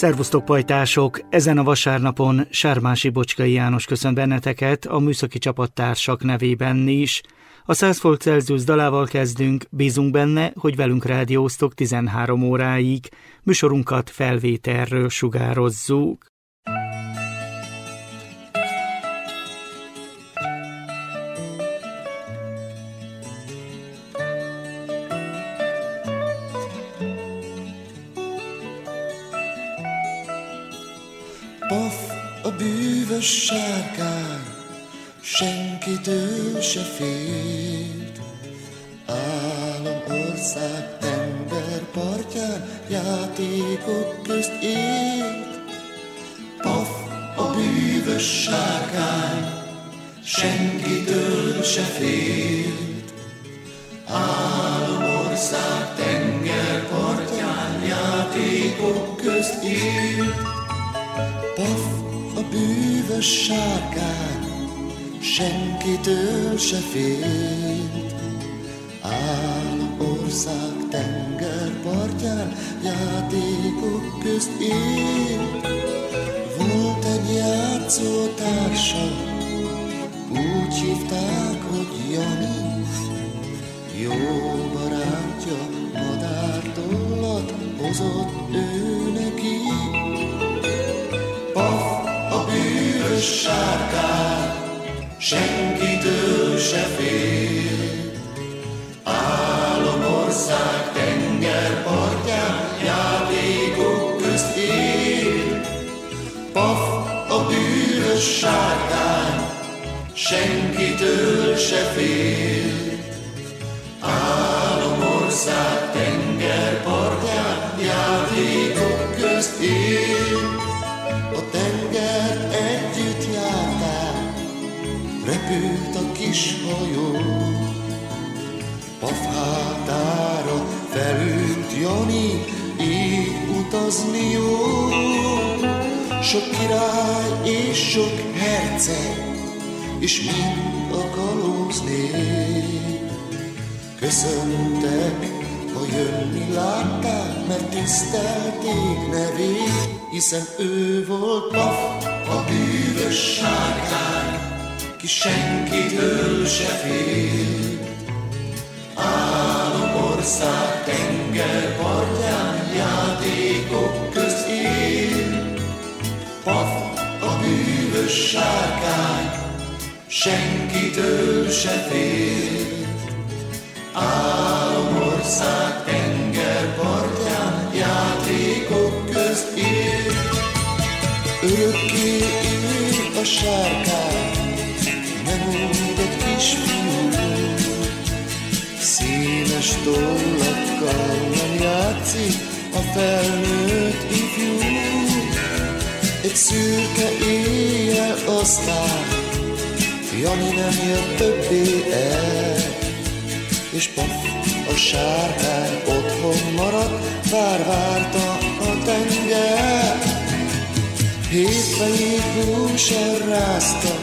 Szervusztok, pajtások! Ezen a vasárnapon Sármási Bocskai János köszönt benneteket, a műszaki csapattársak nevében is. A 100 Volt Celsius dalával kezdünk, bízunk benne, hogy velünk rádióztok 13 óráig. Műsorunkat felvételről sugározzuk. Paf, a bűvös sárkány, senkitől se félt. Álomország tengerpartján játékok közt élt. Paf, a bűvös sárkány, senkitől se félt. Álomország tengerpartján játékok közt élt. Paf, a bűvös sárkány, senkitől se félt. Álomország tengerpartján játékok közt élt. Volt egy játszótársa, úgy hívták, hogy Jani. Jó barátja madártollat hozott ő neki. Paf, a bűvös sárkány, senkitől se fél. Álomország tengerpartján játékok közt él. Paf, a bűvös sárkány, senkitől se fél. Álomország tengerpartján játékok közt él. A tenger együtt járták, repült a kis hajó. Paf hátára felült Jani, így utazni jó. Sok király és sok herceg, és mind a kalóz nép. Köszöntek, ha jönni látták, mert tisztelték nevét, hiszen ő volt Paf, a bűvös sárkány, ki senkitől se fél. Álomország tengerpartján játékok közt él. Paf, a bűvös sárkány, senkitől se fél. Álomország tengerpartján játékok közt él. Örökké él a sárkány, nem úgy egy kisfiú. Színes tollakkal nem játszik a felnőtt ifjú. Egy szürke éjjel aztán Jani nem jött többé el, és Paf, a sárkány otthon maradt, bár várta a tenger. 7 fejét hússal rázta,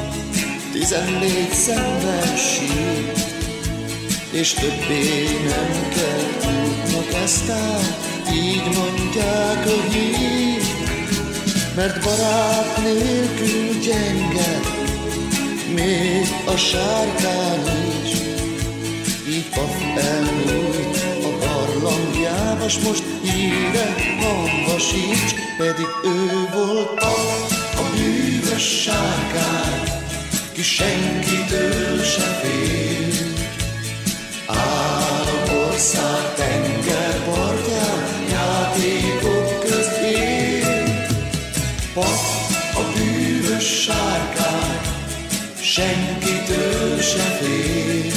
14 szemben sírt, és többé nem kell tudnak eztán, így mondják a hír. Mert barát nélkül gyenge, még a sárkány is. Így Paf elmúlt a barlangjába, s most híre hangva sincs, pedig ő volt Paf, a bűvös sárkány, ki senkitől se fél. Álomország tengerpartján játékok közt él. Paf, a bűvös sárkány, senkitől se fél.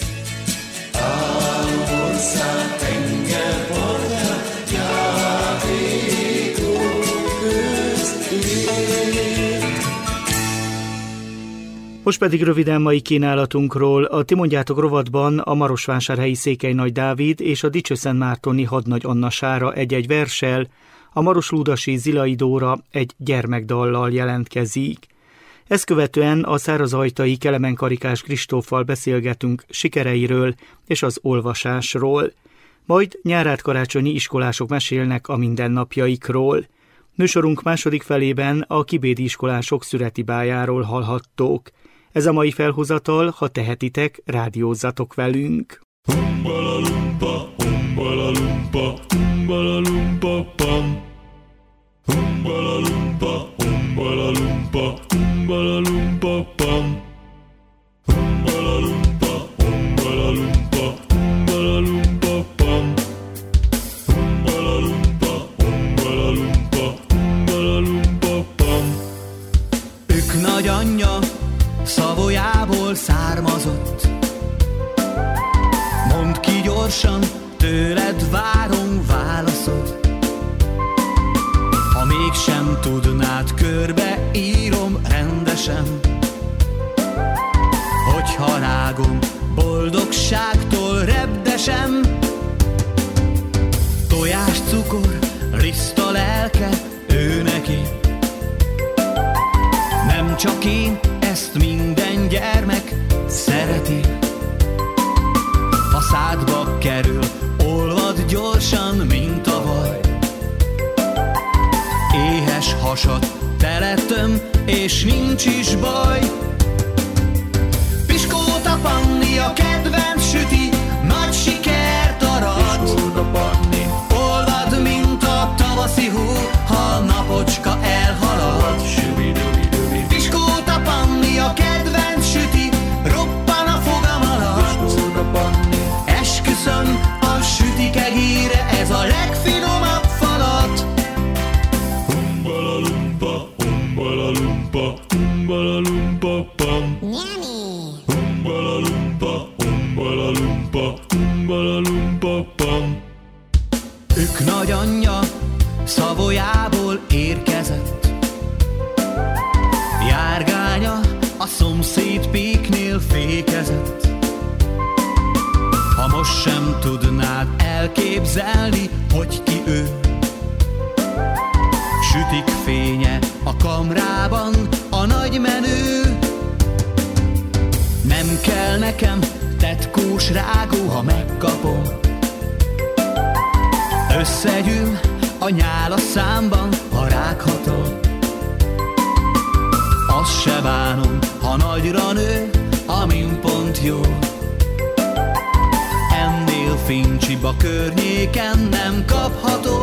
Álomország tengerpartján játékok közt él. Most pedig röviden mai kínálatunkról. A Ti mondjátok rovatban a marosvásárhelyi Székely Nagy Dávid és a Dicsőszentmártoni Hadnagy Anna Sára egy-egy verssel, a maroslúdasi Zilai Dóra egy gyermekdallal jelentkezik. Ezt követően a szárazajtai Kelemen-Karikás Kristóffal beszélgetünk sikereiről és az olvasásról. Majd Nyárát Karácsonyi iskolások mesélnek a mindennapjaikról. Műsorunk második felében a kibédi iskolások szüreti bájáról hallhattók. Ez a mai felhozatal, ha tehetitek, rádiózzatok velünk. Umbalalumpa, umbalalumpa, umbalalumpa, pam. Umbalalumpa, umbalalumpa, umbalalumpa, pam. Umbalalumpa, umbalalumpa, umbalalumpa, pam. Umbalalumpa, umbalalumpa, umbalalumpa, pam. Ők nagyanyja Szavolyából származott. Mondd ki gyorsan, tőled várom válaszot. Ha mégsem tudnád, körbe írom rendesen, hogyha rágom, boldogságtól repdesem. Tojás, cukor, liszt a lelke, ő neki. Nem csak én, ezt minden gyermek szereti. Ha szádba kerül, olvad gyorsan, mint a vaj. Éhes hasat teletöm, és nincs is baj. Piskóta Panni a kedvenc süti, nagy sikert arat. Olvad, mint a tavaszi hó, ha a napocska elhalad. Piskóta Panni a kedvenc süti, roppan a fogam alatt. Esküszöm, a sütik egére, ez a legfinomabb falat. Umbalalumpa, umbalalumpa, umbalalumpa, pam. Umbalalumpa, umbalalumpa, umbalalumpa, pam. Ők nagyanyja Szavolyából érkezett. Járgánya a szomszéd péknél fékezett. Ha most sem tudnád elképzelni, hogy ki ő. Sütik fénye a kamrában, a nagy menő. Nem kell nekem tetkós rágó, ha megkapom. Összegyűl a nyál a számban, ha rághatom. Azt se bánom, ha nagyra nő, amin pont jó. Ennél fincsibb a környéken nem kapható.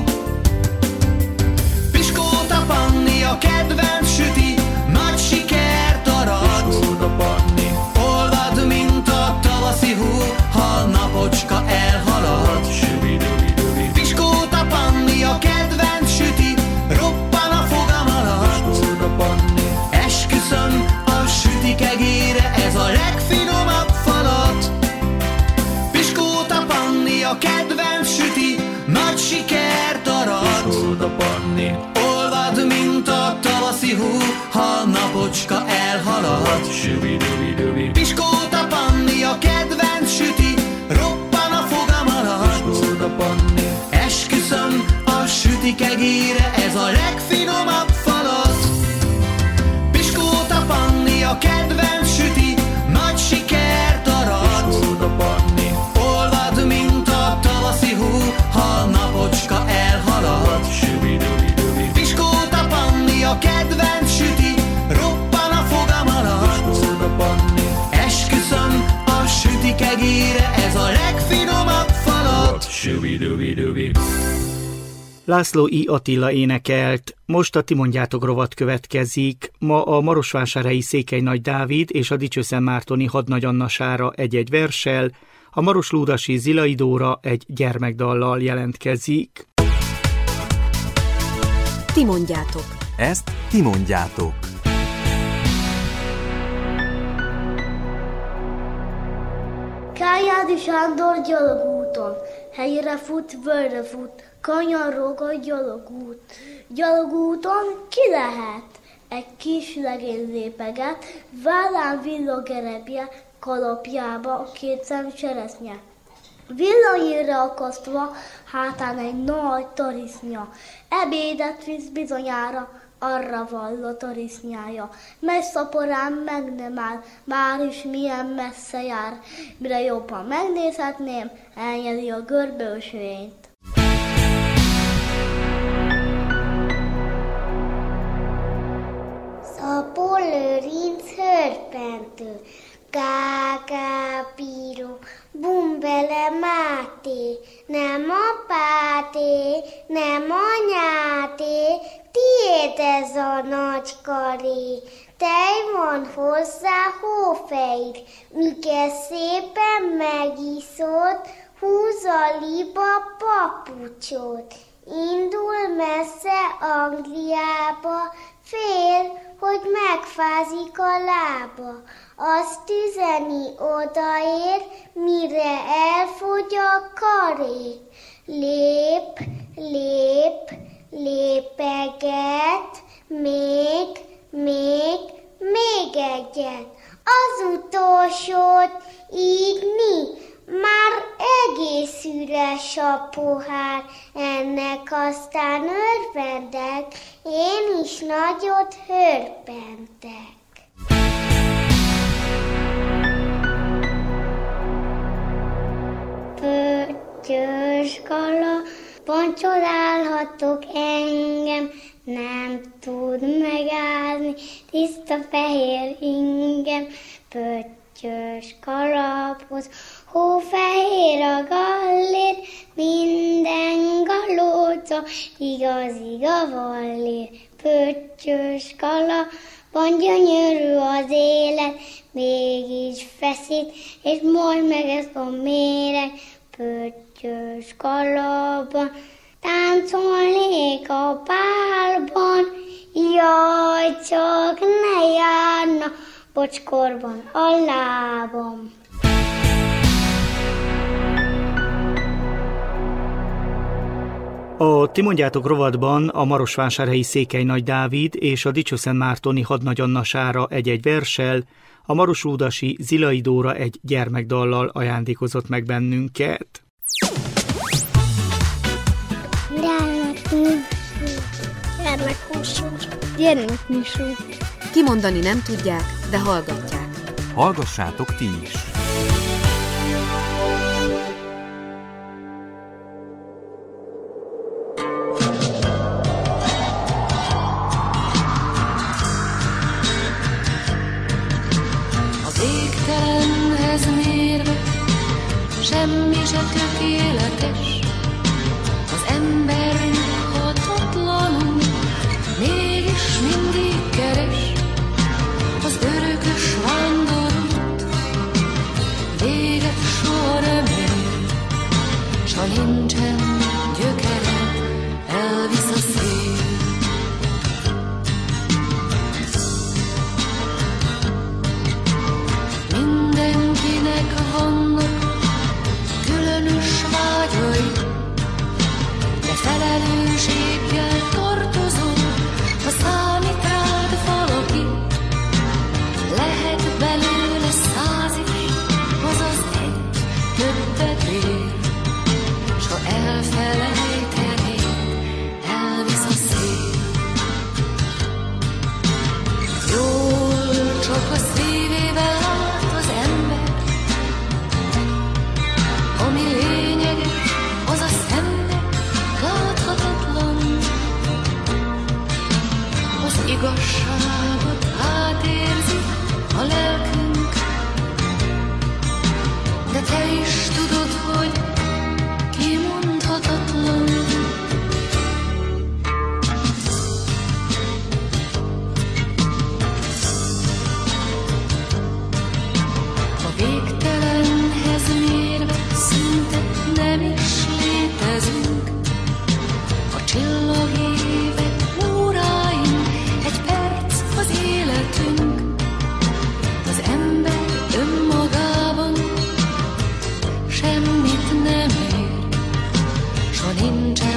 Piskóta Panni a kedvenc süti, nagy sikert arat. Olvad, mint a tavaszi hó, ha a napocska elhalad. Piskóta Panni a kedvenc süti, roppan a fogam alatt. Esküszöm, a sütik egére, ez a legfinomabb falat. Piskóta Panni a kedvenc süti, nagy sikert arat. Olvad, mint a tavaszi hó, ha a napocska elhalad. Piskóta Panni a kedvenc süti, roppan a fogam alatt. Esküszöm, a sütik egére, ez a legfinomabb falat. Piskóta Panni a kedvenc süti, nagy sikert arat. Olvad, mint a tavaszi hó, ha a napocska elhalad. Piskóta Panni a kedvenc süti, roppan a fogam alatt. Esküszöm, a sütik egére, ez a legfinomabb falat. László I. Attila énekelt. Most a Ti mondjátok rovat következik. Ma a marosvásárhelyi Székely Nagy Dávid és a Dicsőszentmártoni Hadnagy Anna Sára egy-egy verssel, a maroslúdasi Zilai Dóra egy gyermekdallal jelentkezik. Ti mondjátok. Ezt ti mondjátok. Kályádi Sándor gyalogúton, helyre fut, völgyre fut, kanyarog a gyalogút. Gyalogúton ki lehet? Egy kis legény lépeget, vállán villog erebje, kalapjába 2 szem cseresznye. Villanyére akasztva, hátán egy nagy tarisznya, ebédet visz bizonyára, arra vallott a risznyája. Megy szaporán, meg nem áll, már is milyen messze jár. Mire jobban megnézhetném, elnyeli a görbe ösvényt. hörpentő. Gágá bíró, bumbele Máté, nem apáté, nem anyáté, tiéd ez a nagy karé. Tej van hozzá hófejd, mikor szépen megiszod, húz a liba papucsot. Indul messze Angliába, fél, hogy megfázik a lába. Azt üzeni odaér, mire elfogy a karé. Lép, lép, lépeget, még egyet. Az utolsót így mi? Már egész üres a pohár, ennek aztán örvendek, én is nagyot hörpentek. Pöttyös galambon csodálhatok engem, nem tud megállni, tiszta fehér ingem. Pöttyös kalaphoz, hófehér a gallér, minden galóca igazi gavallér. Pöttyös kalapban gyönyörű az élet, mégis feszít, és majd meg ez a méreg. Pöttyös kalapban táncolnék a pálban, jaj, csak ne járna bocskorban a lábam. A Ti mondjátok rovatban a marosvásárhelyi Székely Nagy Dávid és a dicsőszentmártoni Hadnagy Anna Sára egy-egy verssel, a maroslúdasi Zilai Dóra egy gyermekdallal ajándékozott meg bennünket. Gyermekműsor. Kimondani nem tudják, de hallgatják. Hallgassátok ti is! Az égtelenhez mérve semmi se tökéletes, az ember hatatlanul mégis mindig keres. Az örökös vándorút véget soha nem ér, s ha nincsen gyökere, elvisz a szél. Mindenkinek vannak különös vágyai, de felelősséggel tartozó, ha számít rád valaki. Lehet belőle 100 is, azaz egy többet ér, s ha elfelejtenéd, elvisz a szél. Jól csak a szívével lát az ember, ami lényeges, az a szemnek láthatatlan. Az igazságot átérzi a lelkünk, de te is tudod, hogy kimondhatatlan. A végtelenhez mérve szinte nem is létezünk, a csillagévek óráin egy perc az életünk. Az ember önmagában semmit nem ér, s ha nincsen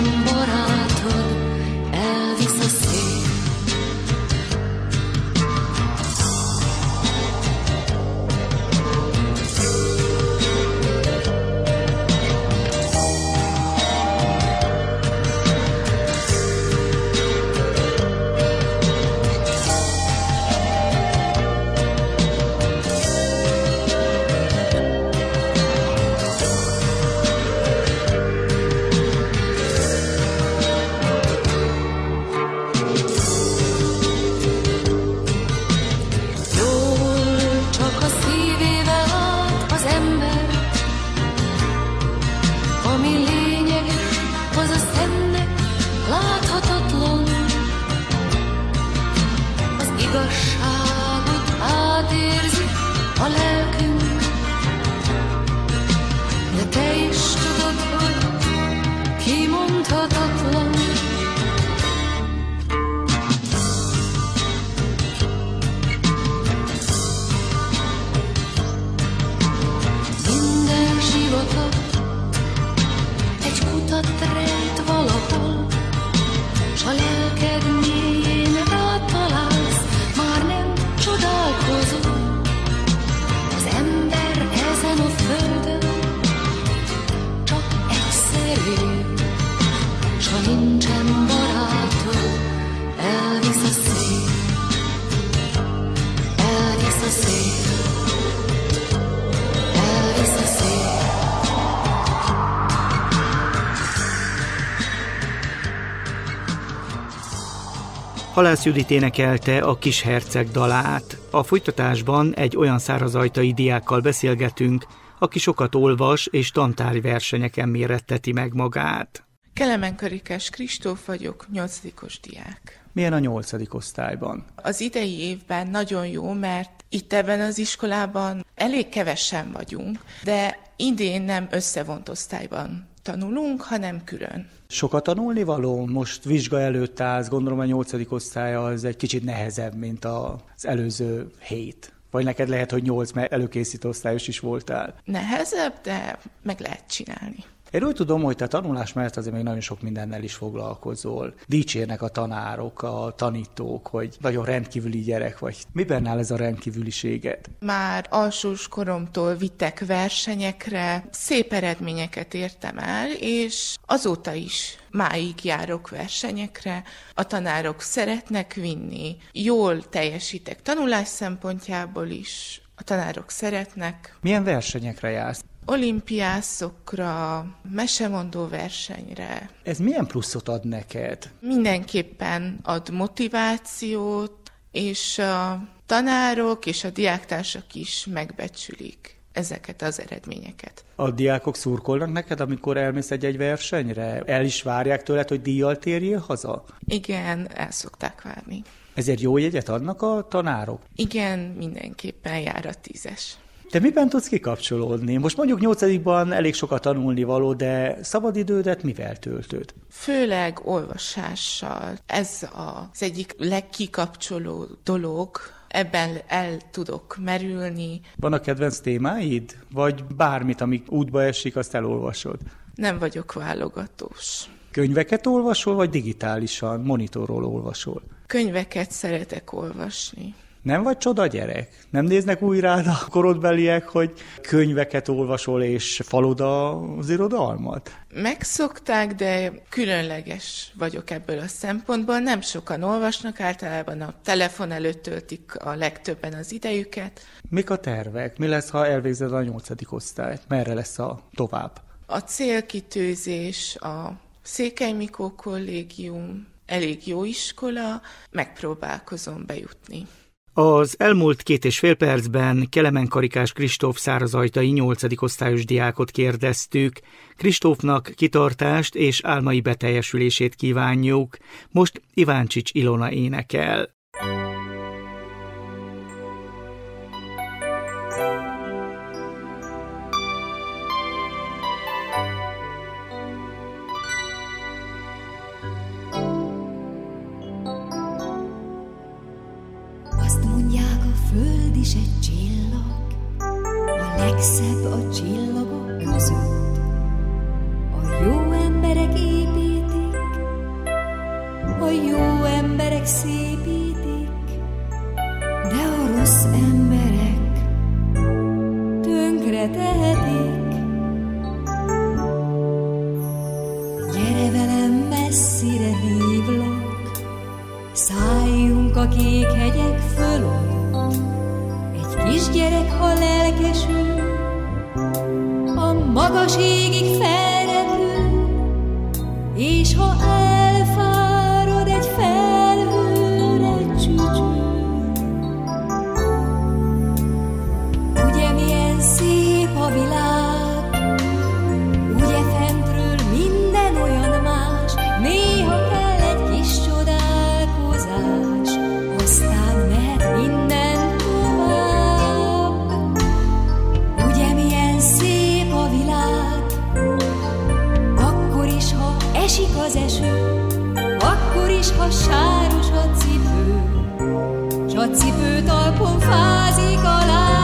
igazságot átérzi a lelkünk, de te is tudod, hogy kimondhatatlan. Minden sivatag egy kutat rejt valahol, s a lelked mélyén rátalálsz, már nem csodálkozol. Az ember ezen a földön csak egyszerű, s ha nincsen barátod, elvisz a szél, elvisz a szél, elvisz a szél. Halász Judit énekelte a Kis herceg dalát. A folytatásban egy olyan szárazajtai diákkal beszélgetünk, aki sokat olvas és tantárgy versenyeken méretteti meg magát. Kelemen Karikás Kristóf vagyok, 8. diák. Milyen a 8. osztályban? Az idei évben nagyon jó, mert itt ebben az iskolában elég kevesen vagyunk, de idén nem összevont osztályban tanulunk, hanem külön. Sokat tanulnivaló? Most vizsga előtt állsz, gondolom a 8. osztály az egy kicsit nehezebb, mint az előző 7. Vagy neked lehet, hogy 8, mert előkészítő osztályos is voltál. Nehezebb, de meg lehet csinálni. Én úgy tudom, hogy te tanulás mellett azért még nagyon sok mindennel is foglalkozol. Dicsérnek a tanárok, a tanítók, hogy nagyon rendkívüli gyerek vagy. Miben áll ez a rendkívüliséged? Már alsós koromtól vittek versenyekre, szép eredményeket értem el, és azóta is máig járok versenyekre. A tanárok szeretnek vinni, jól teljesítek tanulás szempontjából is, a tanárok szeretnek. Milyen versenyekre jársz? Olimpiászokra, mesemondó versenyre. Ez milyen pluszot ad neked? Mindenképpen ad motivációt, és a tanárok és a diáktársak is megbecsülik ezeket az eredményeket. A diákok szurkolnak neked, amikor elmész egy versenyre? El is várják tőled, hogy díjjal térjél haza? Igen, el szokták várni. Ezért jó jegyet adnak a tanárok? Igen, mindenképpen jár a 10-es. Te miben tudsz kikapcsolódni? Most mondjuk 8-ban elég sokat tanulni való, de szabadidődet mivel töltöd? Főleg olvasással. Ez az egyik legkikapcsoló dolog. Ebben el tudok merülni. Van a kedvenc témáid? Vagy bármit, ami útba esik, azt elolvasod? Nem vagyok válogatós. Könyveket olvasol, vagy digitálisan, monitorról olvasol? Könyveket szeretek olvasni. Nem vagy csoda gyerek? Nem néznek úgy rád a korodbeliek, hogy könyveket olvasol és falod az irodalmat? Megszokták, de különleges vagyok ebből a szempontból. Nem sokan olvasnak, általában a telefon előtt töltik a legtöbben az idejüket. Mik a tervek? Mi lesz, ha elvégzed a 8. osztályt? Merre lesz a tovább? A célkitűzés, a Székely Mikó Kollégium, elég jó iskola, megpróbálkozom bejutni. Az elmúlt 2,5 percben Kelemen Karikás Kristóf szárazajtai 8. osztályos diákot kérdeztük. Kristófnak kitartást és álmai beteljesülését kívánjuk. Most Iváncsics Ilona énekel. Föld is egy csillag, a legszebb a csillagok között. A jó emberek építik, a jó emberek szépítik, de a rossz emberek tönkre tehetik. Gyere velem, messzire hívlak, szálljunk a kék hegyek fölött. Kisgyerek, ha lelkesül, a magas égig felrepül, és ha elfárad, egy felhőre csücsül. Ugye milyen szép a világ, ugye fentről minden olyan más, néha kell egy kis csodálkozás, aztán mehet a cipőtalpon fázik a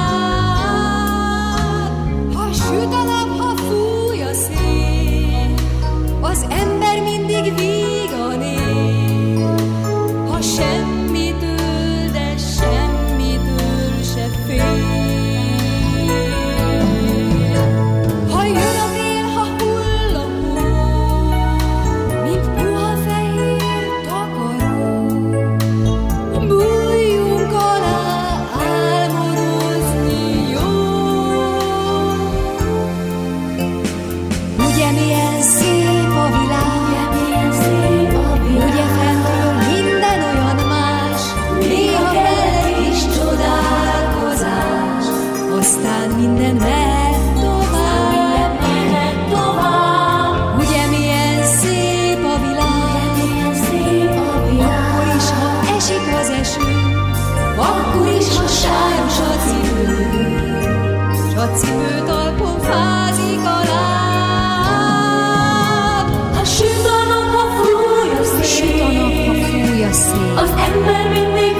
láb. Ha süt a nap, ha fúj a szél, az ember mindig vígan él. Ha semmitől, de semmitől se fél. Ha jön a tél, ha hull a hó, mint puha fehér takaró, bújjunk alá, álmodozni jó. Ugye milyen szép a világ, ugye fentről minden olyan más, néha bele is csodálkozás, aztán minden mehet tovább. Ugye milyen szép a világ, akkor is, ha esik az eső, akkor is, ha sáros a cipő, s a cipőtalpon fázik a láb. Ha süt a nap, ha fúj a szél, az ember mindig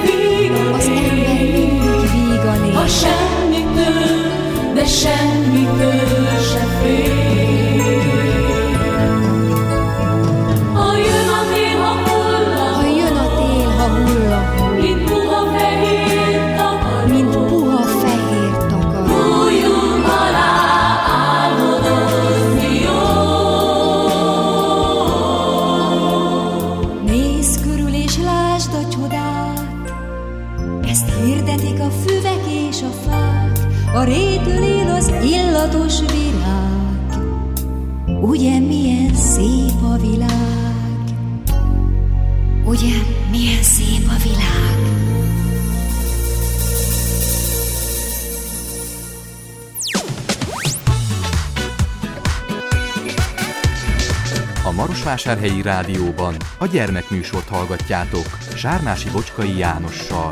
vígan él. Ha semmitől, de semmitől se fél. Ha jön a tél, ha hull a hó, mint puha fehér takaró, bújjunk alá, álmodozni jó. Nézz körül és lásd a csodát, ezt hirdetik a füvek és a fák, a rétől él az illatos virág. Ugye milyen szép a világ, ugye milyen szép a világ. A Marosvásárhelyi Rádióban a gyermekműsort hallgatjátok Zsárnási Bocskai Jánossal.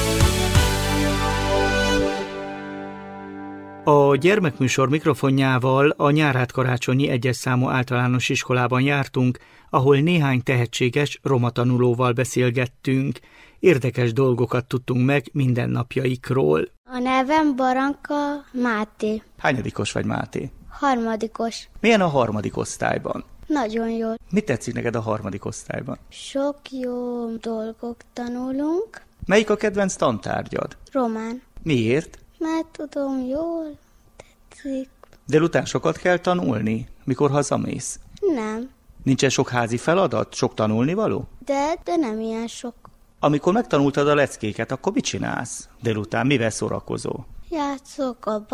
A gyermekműsor mikrofonjával a Nyárát-Karácsonyi 1-es számú általános iskolában jártunk, ahol néhány tehetséges roma tanulóval beszélgettünk. Érdekes dolgokat tudtunk meg mindennapjaikról. A nevem Baranka Máté. Hányadikos vagy, Máté? 3. Milyen a 3. osztályban? Nagyon jó. Mit tetszik neked a 3. osztályban? Sok jó dolgok tanulunk. Melyik a kedvenc tantárgyad? Román. Miért? Mert tudom, jól tetszik. Délután sokat kell tanulni, mikor hazamész? Nem. Nincsen sok házi feladat, sok tanulnivaló? De nem ilyen sok. Amikor megtanultad a leckéket, akkor mit csinálsz? Délután mivel szórakozol? Játszok a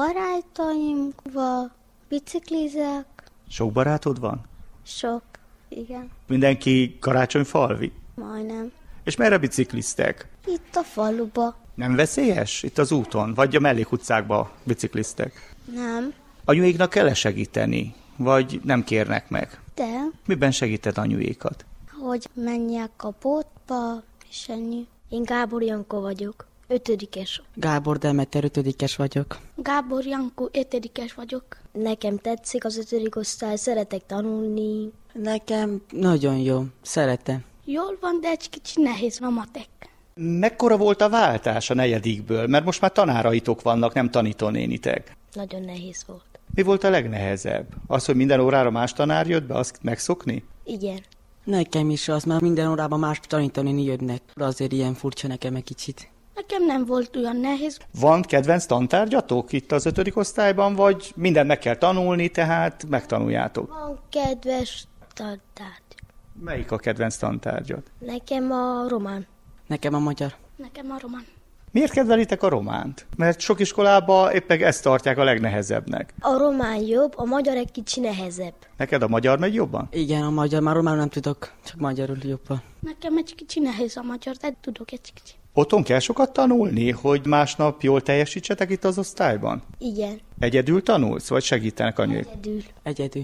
barátaimmal, biciklizek. Sok barátod van? Sok, igen. Mindenki karácsonyfalvi? Majdnem. És merre bicikliztek? Itt a faluba. Nem veszélyes? Itt az úton? Vagy a mellékutcákba bicikliztek? Nem. Anyuéknak kell segíteni? Vagy nem kérnek meg? De. Miben segíted anyuékat? Hogy menjek a boltba, és ennyi. Én Gábor Jankó vagyok. 5-es. Gábor Demeter, 5-es vagyok. Gábor Jankó, 5-es vagyok. Nekem tetszik az 5. osztály, szeretek tanulni. Nekem nagyon jó, szeretem. Jól van, de egy kicsi nehéz a matek. Mekkora volt a váltás a 4-ből? Mert most már tanáraitok vannak, nem tanítónénitek. Nagyon nehéz volt. Mi volt a legnehezebb? Az, hogy minden órára más tanár jött be, azt megszokni? Igen. Nekem is az, már minden órában más tanítónéni jönnek. Azért ilyen furcsa nekem egy kicsit. Nekem nem volt olyan nehéz. Van kedvenc tantárgyatok itt az 5. osztályban, vagy mindent meg kell tanulni, tehát megtanuljátok? Van kedves tantárgy. Melyik a kedvenc tantárgyad? Nekem a román. Nekem a magyar. Nekem a román. Miért kedvelitek a románt? Mert sok iskolában éppen ezt tartják a legnehezebbnek. A román jobb, a magyar egy kicsi nehezebb. Neked a magyar megy jobban? Igen, a magyar, már románul nem tudok, csak magyarul jobban. Nekem egy kicsi nehéz a magyar, de tudok egy kicsi. Otthon kell sokat tanulni, hogy másnap jól teljesítsetek itt az osztályban? Igen. Egyedül tanulsz, vagy segítenek anyuék? Egyedül.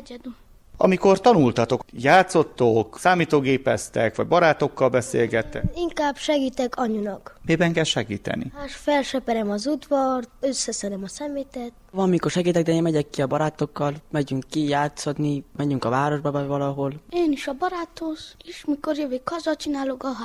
Amikor tanultatok, játszottok, számítógépeztek, vagy barátokkal beszélgettek? Inkább segítek anyunak. Miben kell segíteni? Hát felseperem az udvart, összeszedem a szemétet. Van, mikor segítek, de én megyek ki a barátokkal, megyünk ki játszani, megyünk a városba vagy valahol. Én is a baráthoz, és mikor jövök haza, csinálok a házi.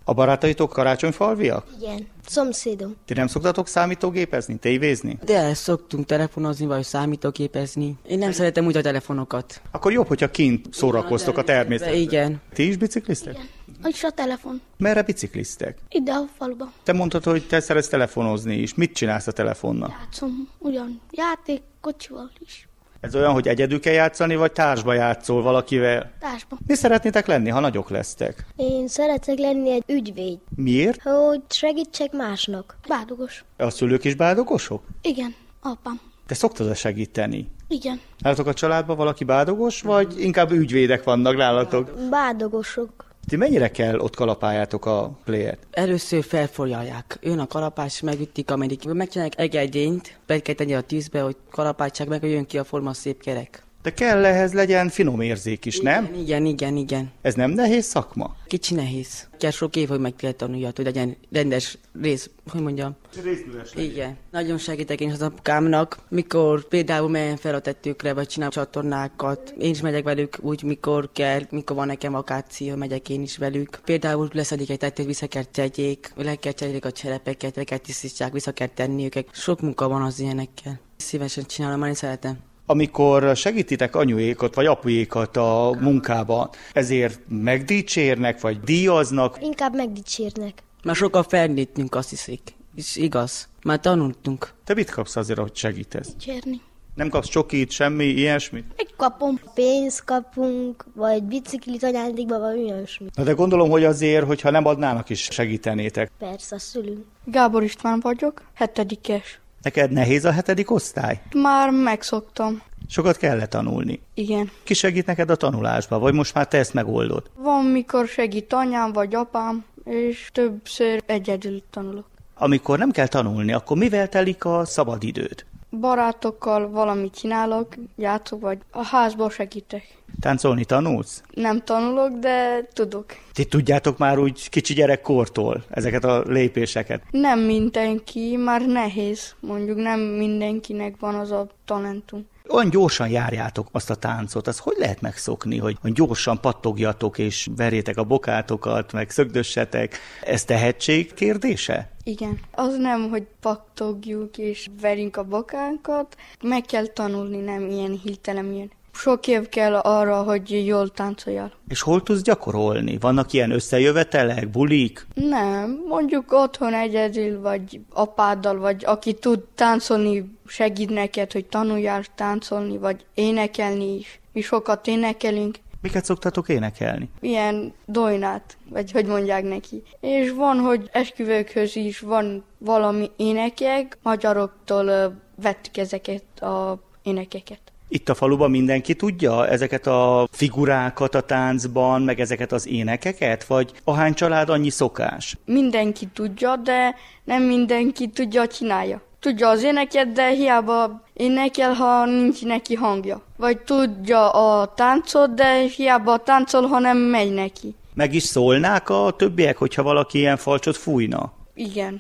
A barátaitok karácsonyfalviak? Igen, szomszédom. Ti nem szoktatok számítógépezni, tévézni? De szoktunk telefonozni, vagy számítógépezni. Én nem szeretem úgy a telefonokat. Akkor jobb, hogyha kint szórakoztok a természetben. Igen. Ti is bicikliztek? Igen. És a telefon. Merre bicikliztek? Ide a faluba. Te mondtad, hogy te szeretsz telefonozni is. Mit csinálsz a telefonnal? Játszom ugyan játék, kocsival is. Ez olyan, hogy egyedül kell játszani, vagy társba játszol valakivel? Társba. Mi szeretnétek lenni, ha nagyok lesztek? Én szeretek lenni egy ügyvéd. Miért? Hogy segítsek másnak. Bádogos. A szülők is bádogosok? Igen, apám. Te szoktad segíteni? Igen. Nálatok a családban valaki bádogos, vagy inkább ügyvédek vannak nálatok? Bádogosok. Ti mennyire kell ott kalapáljátok a playert? Először felforjalják. Jön a kalapács, megütik, ameddig megcsinálják egedényt, be kell tenni a tűzbe, hogy kalapáccsák meg, hogy jön ki a forma szép kerek. De kell ehhez legyen finom érzék is, nem? Igen. Ez nem nehéz szakma? Kicsi nehéz. Kell sok év, hogy meg kell tanuljad, hogy legyen rendes rész, hogy mondjam. Részműves legyen. Igen. Nagyon segítek én az apukámnak, mikor például melyen fel a tetőkre, vagy csinál csatornákat. Én is megyek velük úgy, mikor kell, mikor van nekem vakáció, megyek én is velük. Például leszedik egy tetőt, vissza kell tegyék, le kell cserélik a cserepeket, le kell tisztítsák, vissza kell tenni őket. Sok munka van az ilyenekkel. Szívesen csinálom, már én szeretem. Amikor segítitek anyuékat vagy apuékat a munkában, ezért megdicsérnek, vagy díjaznak? Inkább megdicsérnek. Már sokkal felnőttünk, azt hiszik. És igaz. Már tanultunk. Te mit kapsz azért, hogy segítesz? Dicsérni. Nem kapsz csokit, semmi, ilyesmit? Egy kapom. Pénzt kapunk, vagy biciklit ajándékba, vagy olyasmi. Na de gondolom, hogy azért, hogyha nem adnának is segítenétek. Persze, a szülünk. Gábor István vagyok, 7-es. Neked nehéz a 7. osztály? Már megszoktam. Sokat kellett tanulni. Igen. Ki segít neked a tanulásba, vagy most már te ezt megoldod? Van, mikor segít anyám vagy apám, és többször egyedül tanulok. Amikor nem kell tanulni, akkor mivel telik a szabadidőd? Barátokkal valamit csinálok, játszok, vagy a házból segítek. Táncolni tanulsz? Nem tanulok, de tudok. Ti tudjátok már úgy kicsi gyerekkortól ezeket a lépéseket? Nem mindenki, már nehéz. Mondjuk nem mindenkinek van az a talentum. Olyan gyorsan járjátok azt a táncot, az hogy lehet megszokni, hogy gyorsan pattogjatok és verjétek a bokátokat, meg szögdössetek? Ez tehetség kérdése? Igen. Az nem, hogy pattogjuk és verünk a bokánkat, meg kell tanulni, nem ilyen hirtelen ilyen. Sok év kell arra, hogy jól táncoljál. És hol tudsz gyakorolni? Vannak ilyen összejövetelek, bulik? Nem, mondjuk otthon egyedül, vagy apáddal, vagy aki tud táncolni, segít neked, hogy tanuljál táncolni, vagy énekelni is. Mi sokat énekelünk. Miket szoktatok énekelni? Ilyen dojnát, vagy hogy mondják neki. És van, hogy esküvőkhöz is van valami énekek, magyaroktól vettük ezeket a énekeket. Itt a faluban mindenki tudja ezeket a figurákat a táncban, meg ezeket az énekeket? Vagy ahány család, annyi szokás? Mindenki tudja, de nem mindenki tudja, csinálja. Tudja az éneket, de hiába énekel, ha nincs neki hangja. Vagy tudja a táncot, de hiába táncol, ha nem megy neki. Meg is szólnák a többiek, hogyha valaki ilyen falcsot fújna? Igen.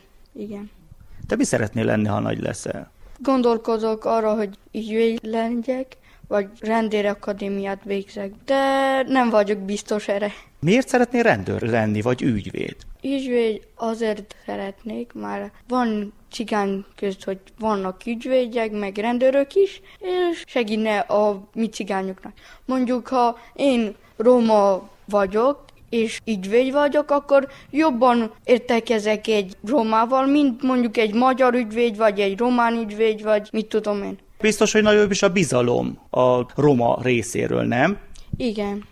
Te mi szeretnél lenni, ha nagy leszel? Gondolkodok arra, hogy ügyvéd legyek, vagy rendőrakadémiát végzek, de nem vagyok biztos erre. Miért szeretnél rendőr lenni, vagy ügyvéd? Ügyvéd azért szeretnék, már van cigány közt, hogy vannak ügyvédek, meg rendőrök is, és segítne a mi cigányoknak. Mondjuk, ha én roma vagyok, és ügyvéd vagyok, akkor jobban értekezek egy romával, mint mondjuk egy magyar ügyvéd, vagy egy román ügyvéd, vagy mit tudom én. Biztos, hogy nagyobb is a bizalom a roma részéről, nem? Igen.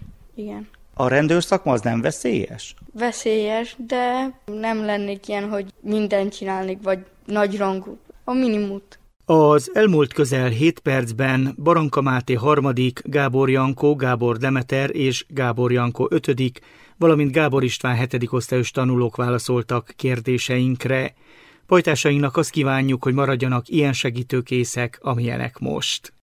A rendőrszakma az nem veszélyes? Veszélyes, de nem lennék ilyen, hogy mindent csinálnék, vagy nagyrangú. A minimumot. Az elmúlt közel 7 percben Baranka Máté 3., Gábor Jankó, Gábor Demeter és Gábor Jankó 5., valamint Gábor István 7. osztályos tanulók válaszoltak kérdéseinkre. Pajtásainknak azt kívánjuk, hogy maradjanak ilyen segítőkészek, amilyenek most.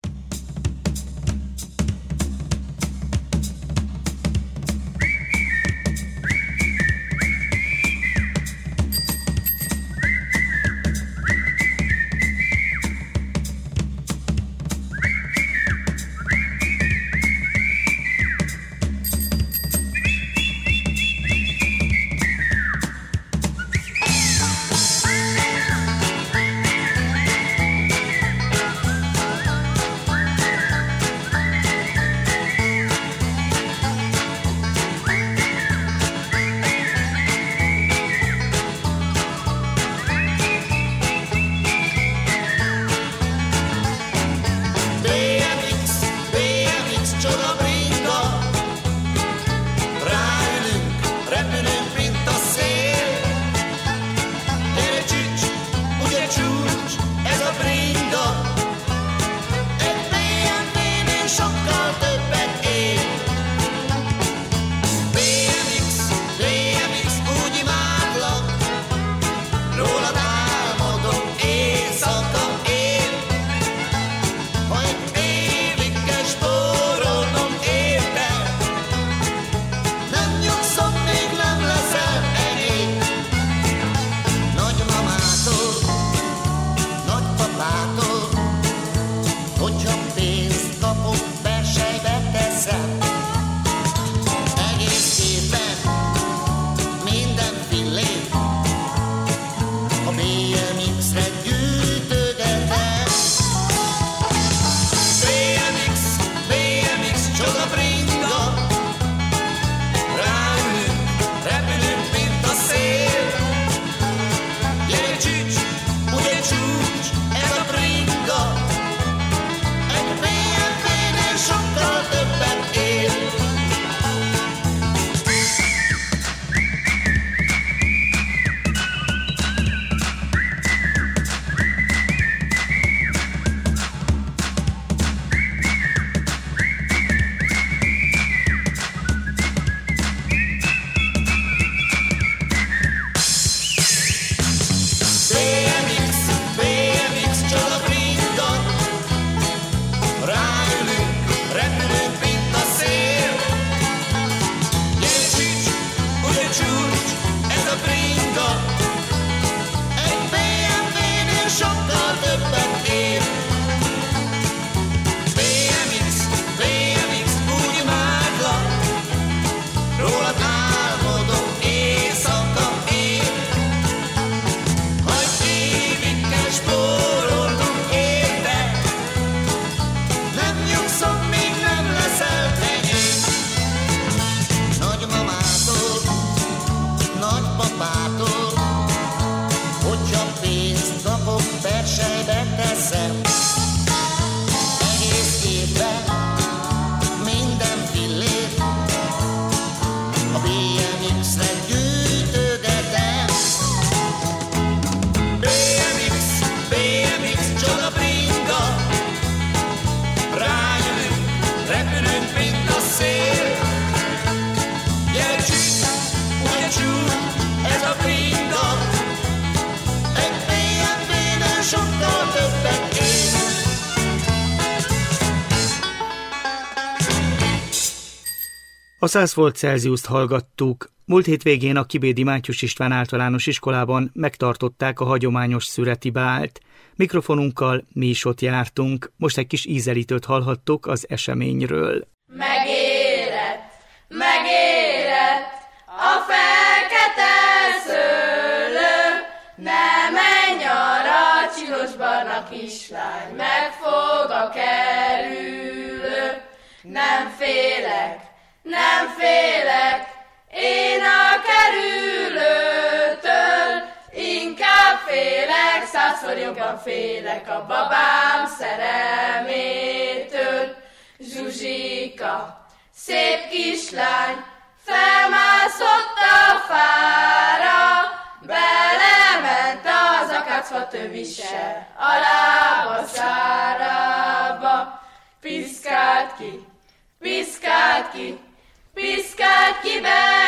A 100 volt Celsiust hallgattuk. Múlt hétvégén a Kibédi Mátyus István általános iskolában megtartották a hagyományos szüreti bált. Mikrofonunkkal mi is ott jártunk, most egy kis ízelítőt hallhattuk az eseményről. Megérett a fekete szőlő, ne menj arra, csinos barna kislány, megfog a kerülő. Nem félek, én a kerülőtől, inkább félek, 100-szor jobban félek a babám szerelmétől. Zsuzsika, szép kislány, felmászott a fára, belement az akácfa tövise a lába szárába. Piszkált ki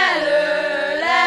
belőle,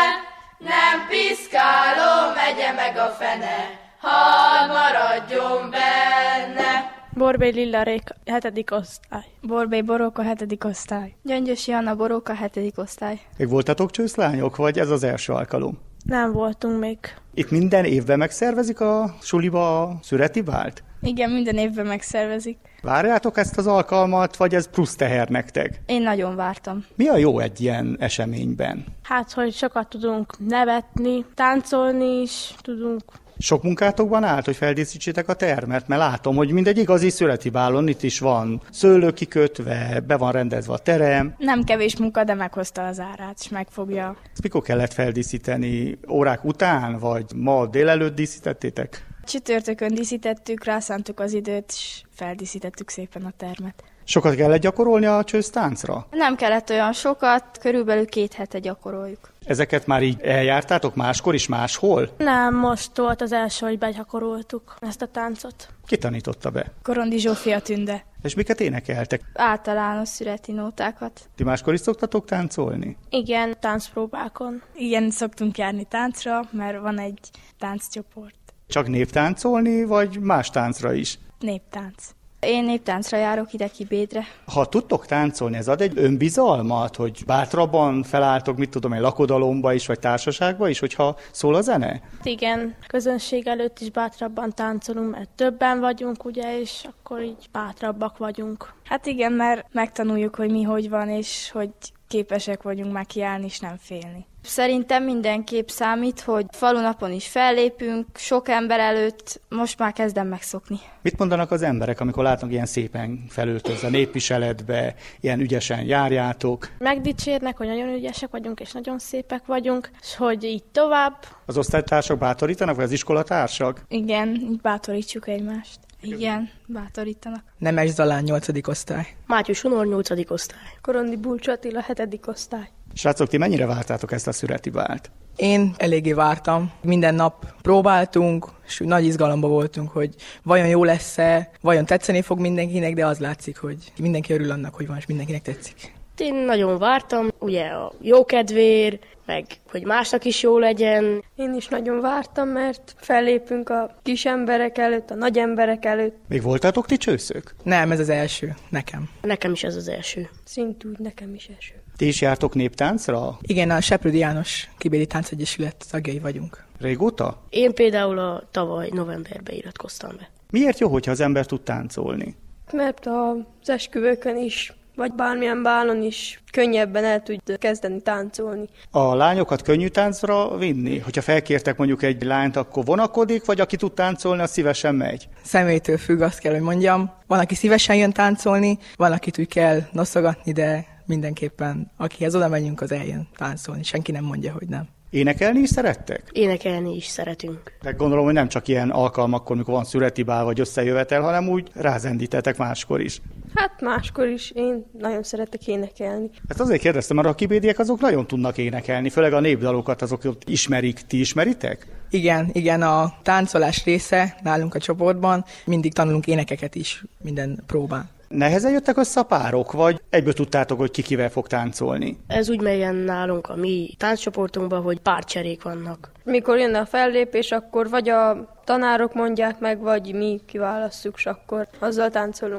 nem piszkálom, megye meg a fene, hadd maradjon benne. Borbély Lilla Réka, 7. osztály. Borbély Boróka, 7. osztály. Gyöngyösi Anna Boróka, 7. osztály. Még voltatok csőszlányok, vagy ez az első alkalom? Nem voltunk még. Itt minden évben megszervezik a suliba a szüreti bált? Igen, minden évben megszervezik. Várjátok ezt az alkalmat, vagy ez plusz teher nektek? Én nagyon vártam. Mi a jó egy ilyen eseményben? Hát, hogy sokat tudunk nevetni, táncolni is tudunk. Sok munkátokban állt, hogy feldíszítsétek a termet? Mert látom, hogy mindegy igazi szüreti bálon itt is van szőlő kikötve, be van rendezve a terem. Nem kevés munka, de meghozta az árát, és megfogja. Ezt mikor kellett feldíszíteni? Órák után, vagy ma délelőtt díszítettétek? Csütörtökön díszítettük, rászántuk az időt, és feldíszítettük szépen a termet. Sokat kellett gyakorolni a csősztáncra? Nem kellett olyan sokat, körülbelül 2 hete gyakoroljuk. Ezeket már így eljártátok máskor is máshol? Nem, most volt az első, hogy begyakoroltuk ezt a táncot. Ki tanította be? Korondi Zsófia Tünde. És miket énekeltek? Általános szüreti nótákat. Ti máskor is szoktatok táncolni? Igen, táncpróbákon. Igen, szoktunk járni táncra, mert van egy tánccsoport. Csak néptáncolni, vagy más táncra is? Néptánc. Én néptáncra járok ide Kibédre. Ha tudtok táncolni, ez ad egy önbizalmat, hogy bátrabban felálltok, mit tudom én, lakodalomba is, vagy társaságba is, hogyha szól a zene? Igen, közönség előtt is bátrabban táncolunk, mert többen vagyunk, ugye, és akkor így bátrabbak vagyunk. Hát igen, mert megtanuljuk, hogy mi hogy van, és hogy képesek vagyunk már kiállni, és nem félni. Szerintem mindenképp számít, hogy falunapon is fellépünk, sok ember előtt, most már kezdem megszokni. Mit mondanak az emberek, amikor látnak ilyen szépen felöltözve népviseletbe, ilyen ügyesen járjátok? Megdicsérnek, hogy nagyon ügyesek vagyunk, és nagyon szépek vagyunk, és hogy így tovább. Az osztálytársak bátorítanak, vagy az iskolatársak? Igen, így bátorítsuk egymást. Igen, bátorítanak. Nemes Zalán, 8. osztály. Mátyus Unor, 8. osztály. Korondi Bulcsú Attila, 7. osztály. Srácok, ti mennyire vártátok ezt a szüreti bált? Én eléggé vártam. Minden nap próbáltunk, és nagy izgalomban voltunk, hogy vajon jó lesz-e, vajon tetszeni fog mindenkinek, de az látszik, hogy mindenki örül annak, hogy van, és mindenkinek tetszik. Én nagyon vártam, ugye a jó kedvér, meg hogy másnak is jó legyen. Én is nagyon vártam, mert fellépünk a kis emberek előtt, a nagy emberek előtt. Még voltatok ti csőszök? Nem, ez az első, nekem. Nekem is ez az első. Szintúgy, nekem is első. Ti is jártok néptáncra? Igen, a Seprődi János Kibédi Táncegyesület tagjai vagyunk. Régóta? Én például a tavaly novemberben iratkoztam be. Miért jó, hogyha az ember tud táncolni? Mert az esküvőkön is, vagy bármilyen bálon is könnyebben el tud kezdeni táncolni. A lányokat könnyű táncra vinni? Hogyha felkértek mondjuk egy lányt, akkor vonakodik, vagy aki tud táncolni, az szívesen megy? Személytől függ, azt kell, hogy mondjam. Van, aki szívesen jön táncolni, van, akit úgy kell noszogatni, de mindenképpen akihez oda megyünk, az eljön táncolni. Senki nem mondja, hogy nem. Énekelni is szerettek? Énekelni is szeretünk. De gondolom, hogy nem csak ilyen alkalmakkor, mikor van szüreti bál vagy összejövetel, hanem úgy rázendítetek máskor is. Hát máskor is, én nagyon szeretek énekelni. Ezt azért kérdeztem, mert a kibédiek azok nagyon tudnak énekelni, főleg a népdalokat azokat ismerik. Ti ismeritek? Igen, a táncolás része nálunk a csoportban, mindig tanulunk énekeket is minden próbán. Nehezen jöttek össze a párok, vagy egyből tudtátok, hogy ki kivel fog táncolni? Ez úgy melyen nálunk a mi tánccsoportunkban, hogy párcserék vannak. Mikor jön a fellépés, akkor vagy a tanárok mondják meg, vagy mi kiválasszuk, és akkor azzal táncolunk.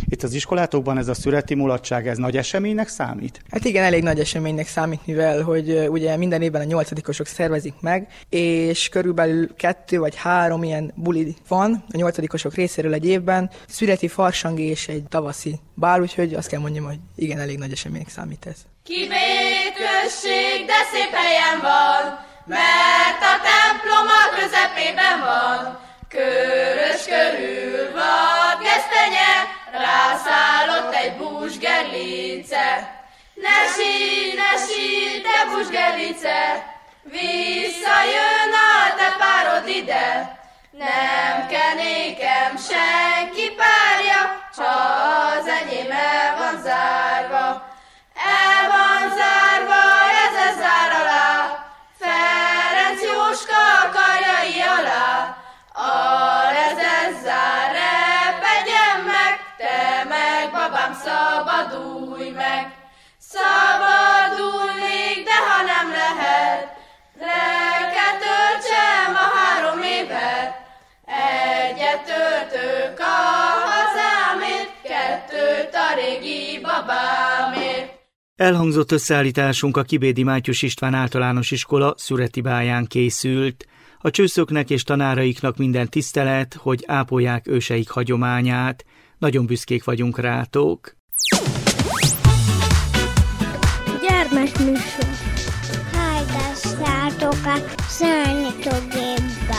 Itt az iskolátokban ez a szüreti mulatság, ez nagy eseménynek számít? Hát igen, elég nagy eseménynek számít, mivel hogy ugye minden évben a 8-osok szervezik meg, és körülbelül 2 vagy 3 ilyen buli van a 8-osok részéről egy évben, szüreti farsangi és egy tavaszi bál, úgyhogy azt kell mondjam, hogy igen, elég nagy eseménynek számít ez. Kibéközség, de szép helyen van, mert a templom a közepében van. Körös körül vad gesztenye, rászállott egy búzsgerlince. Ne sír, te búzsgerlince, visszajön a te párod ide. Nem kell nékem senki párja, csak az enyém el van zárva. El van zárva, ez zár alá, Ferenc Jóska karjai alá. A rezezár repedjen meg, te meg, babám, szabadulj meg. Szabadulnék, de ha nem lehet, le kell töltsem a 3 évet. Egyet töltök a hazámért, 2 a régi babámért. Elhangzott összeállításunk a Kibédi Mátyus István Általános Iskola szüreti báján készült. A csőszöknek és tanáraiknak minden tisztelet, hogy ápolják őseik hagyományát. Nagyon büszkék vagyunk rátok. Gyermekműsor. Hallgassátok a Szörnyetőgépbe.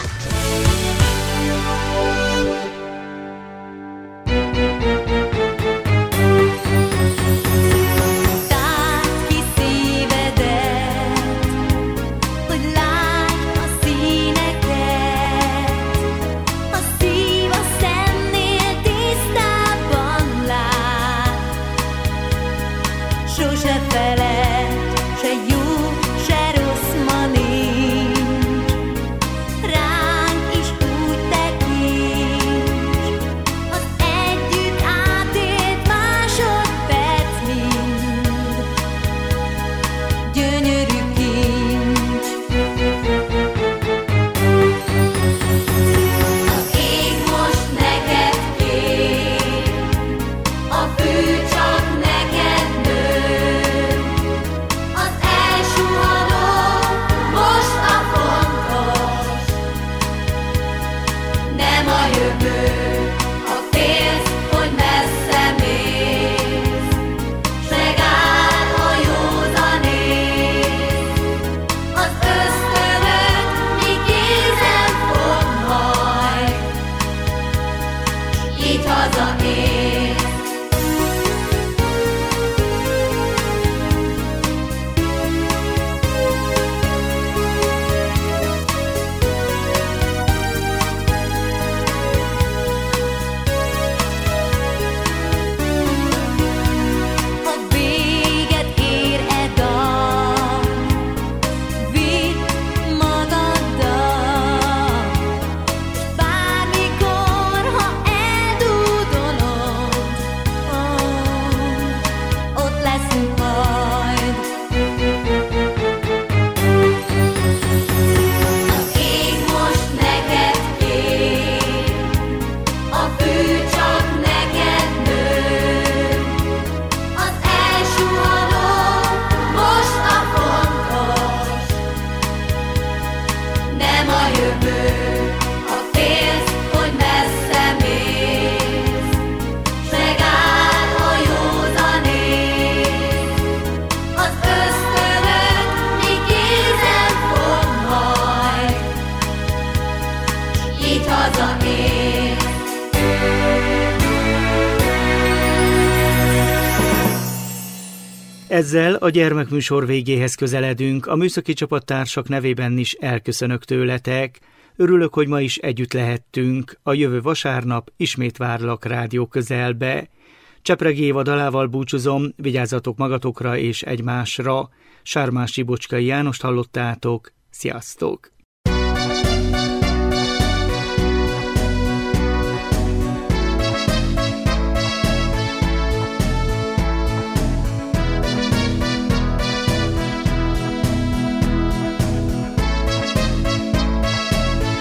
Ezzel a gyermekműsor végéhez közeledünk, a műszaki csapattársak nevében is elköszönök tőletek. Örülök, hogy ma is együtt lehettünk, a jövő vasárnap ismét várlak rádió közelbe. Csepregi Éva dalával búcsúzom, vigyázzatok magatokra és egymásra. Sármási Bocskai Jánost hallottátok, sziasztok!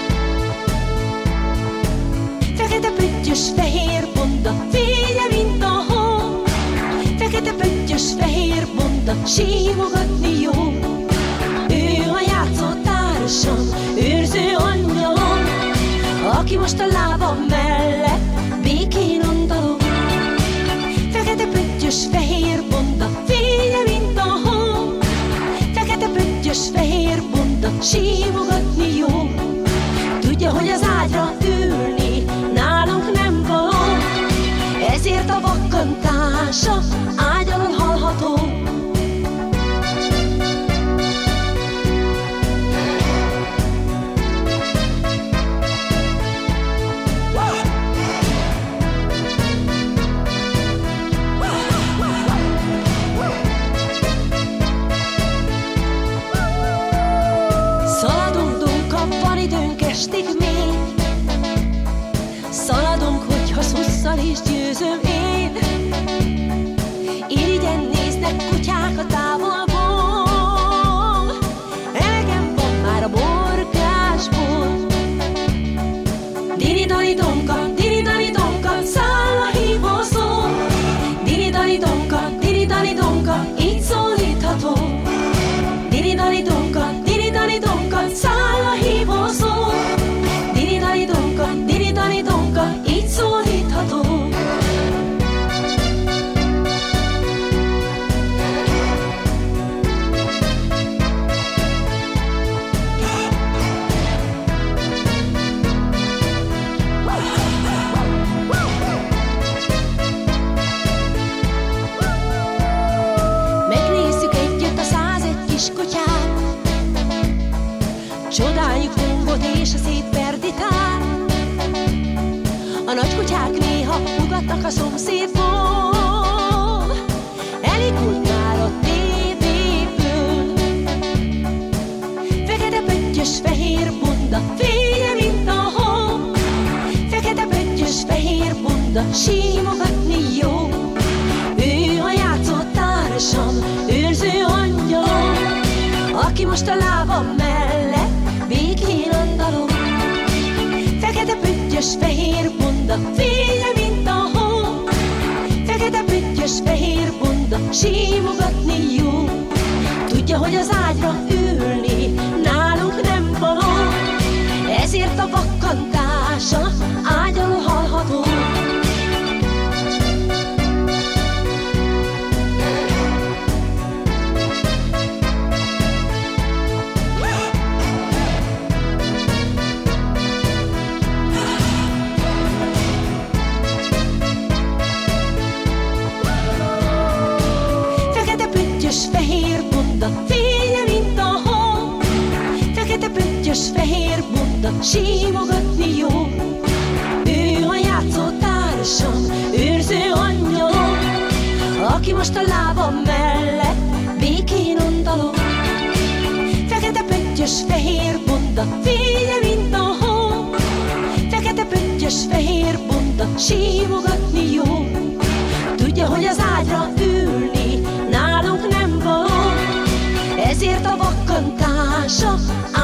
Fekete püttyös fehér bunda, fénye, mint a bunda, simogatni jó. Ő a játszótársam, őrző angyalom, aki most a lábam mellett békén andalom. Fekete pöttyös, fehér bunda, fénye, mint a hó. Fekete pöttyös, fehér bunda, simogatni jó. Tudja, hogy az ágyra ülni nálunk nem való, ezért a vakkantása ágy alól hallható. Estig még szaladunk, hogyha szusszal is győzöm én. Irigyen néznek kutyák a távolból, elegem van már a borkásból. Dini-dani donka, száll a hívó szó. Dini-dani donka, így szólítható. Dini-dani donka, száll a hívó szó. Dini-dani donka, így szólítható. Megnézzük együtt a 101 kis kutyát, csodáljuk Bungot és a szép Perditát. A nagy kutyák néha ugatnak a szomszédból, elégult már a tévéből. Fekete pöttyös, fehér bunda, fénye, mint a hó. Fekete pöttyös, fehér bunda, simogatni jó. Ő a játszótársam, őrző angyalom, aki most a lábam mellett békén andalom. Fekete pöttyös, fehér bunda, fénye, mint a hó. Fekete pöttyös, fehér bunda, simogatni jó. Tudja, hogy az ágyra ülni nálunk nem való, ezért a vakkantása ágy alól hallható. Fehér bunda, fénye, mint a hó. Fekete pöttyös, fehér bunda, simogatni jó. Ő a játszótársam, őrző angyalom, aki most a lábam mellett békén andalom. Fekete pöttyös, fehér bunda, fénye, mint a hó. Fekete pöttyös, fehér bunda, simogatni jó. Tudja, hogy az ágyra ülni nálunk nem való, ezért a vakkantása